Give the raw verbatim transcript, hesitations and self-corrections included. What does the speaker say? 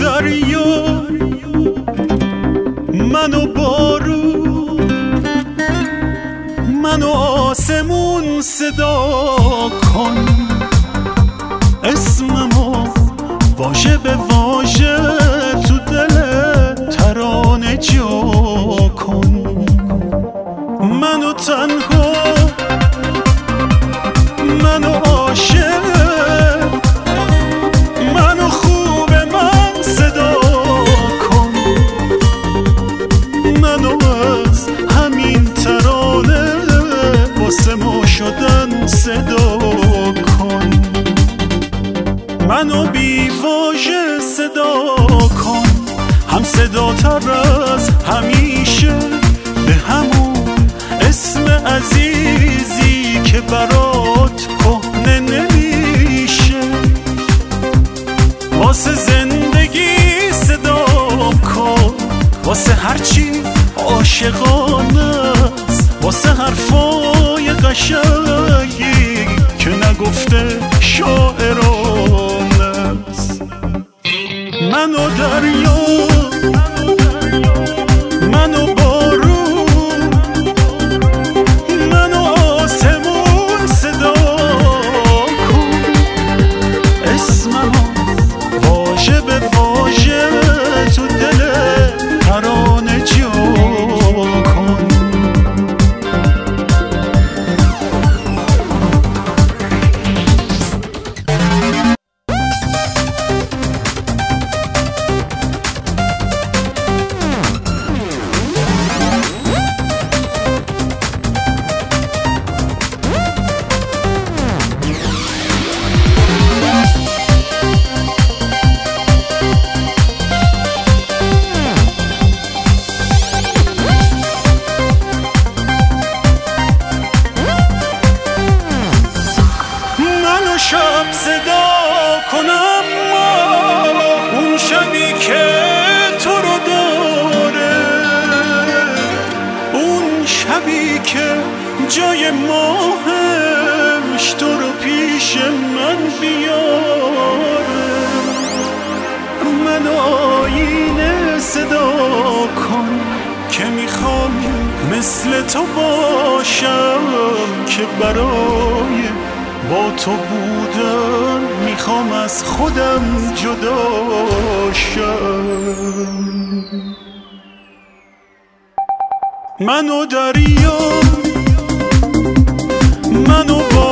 دریا، منو بارون، منو آسمون صدا کن، اسممو واژه به واژه تو دل ترانه جا کن. منو تنها، منو عاشق، منو خوب من صدا کن، منو از همین ترانه واسه ما شدن صدا کن. منو بی واژه صدا کن، هم صدا تر از همیشه، به همون اسم عزیزی که برات کهنه نمیشه. واسه زندگی صدا کن، واسه هرچی عاشقانه است، واسه حرفای قشنگی که نگفته شاعرانه است. منو دریا، منو بارون، منو آسمون صدا کن، اسممو واژه به واژه تو دل ترانه جا کن. شب صدا کنم ما اون شبی که تو رو داره، اون شبی که جای ماهش تو رو پیش من بیاره. من آینه صدا کن که میخوام مثل تو باشم، که برای با تو بودن میخوام از خودم جدا شم. منو دریا، منو با